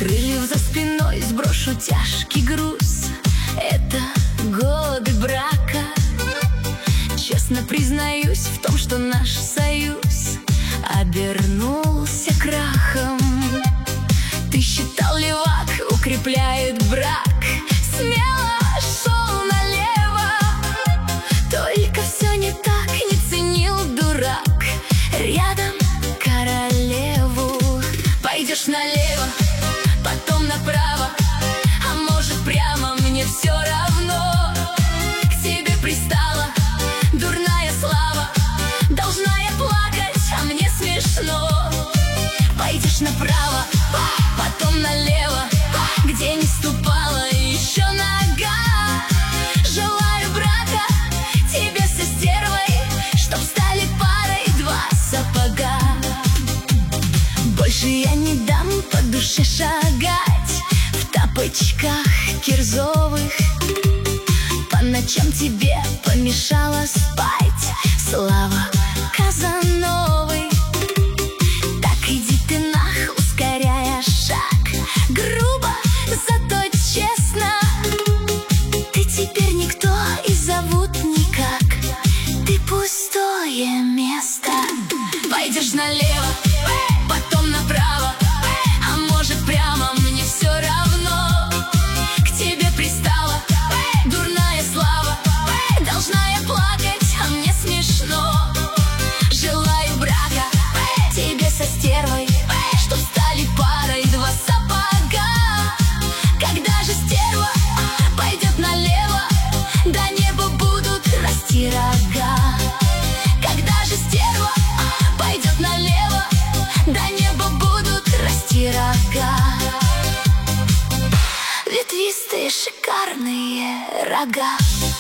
крыльев за спиной сброшу тяжкий груз. Это годы брака. Честно признаюсь в том, что наш союз обернулся крахом. Ты считал, левак укрепляет брак, смело шел налево. Только все не так, не ценил дурак рядом королеву. Пойдешь налево, потом направо, а может прямо, мне все равно. К тебе пристала дурная слава, должна я плакать, а мне смешно. Пойдешь направо, потом налево, где не ступала еще нога. Желаю брака тебе со стервой, чтоб стали парой два сапога. Больше я не дам по душе шагать в тапочках кирзовых. По ночам тебе помешала спать слава Казановой. Так иди ты нах, ускоряя шаг, грубо, зато честно. Ты теперь никто и зовут никак, ты пустое место. Пойдешь налево, потом направо, а может прямо, мне все равно. К тебе пристала дурная слава, должна я плакать, а мне смешно. Желаю брака тебе со стервой, чтоб стали парой два сапога. Когда же стерва пойдет налево, до неба будут расти рога. Когда же стерва пойдет налево, до неба будут расти рога. Ветвистые шикарные рога.